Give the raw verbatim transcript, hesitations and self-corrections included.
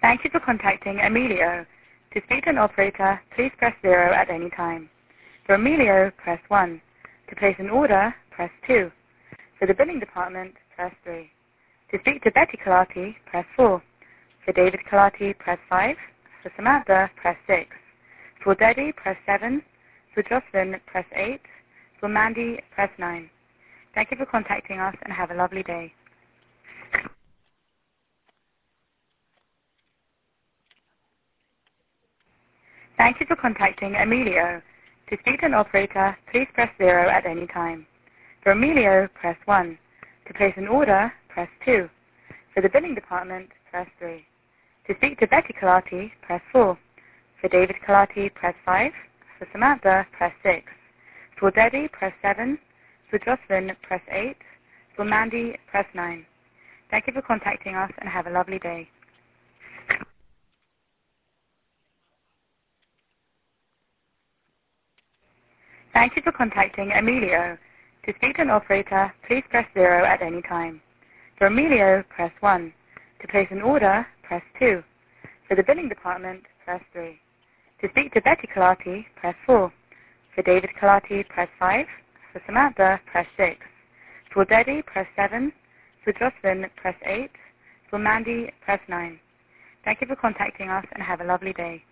Thank you for contacting Emilio. To speak to an operator, please press zero at any time. For Emilio, press one. To place an order, press two. For the billing department, press three. To speak to Betty Colati, press four. For David Colati, press five. For Samantha, press six. For Daddy, press seven. For Jocelyn, press eight. For Mandy, press nine. Thank you for contacting us and have a lovely day. Thank you for contacting Emilio. To speak to an operator, please press zero at any time. For Emilio, press one. To place an order, press two. For the billing department, press three. To speak to Betty Colati, press four. For David Colati, press five. For Samantha, press six. For Daddy, press seven. For Jocelyn, press eight. For Mandy, press nine. Thank you for contacting us and have a lovely day. Thank you for contacting Emilio. To speak to an operator, please press zero at any time. For Emilio, press one. To place an order, press two. For the billing department, press three. To speak to Betty Colati, press four. For David Colati, press five. For Samantha, press six. For Daddy, press seven. For Jocelyn, press eight. For Mandy, press nine. Thank you for contacting us and have a lovely day.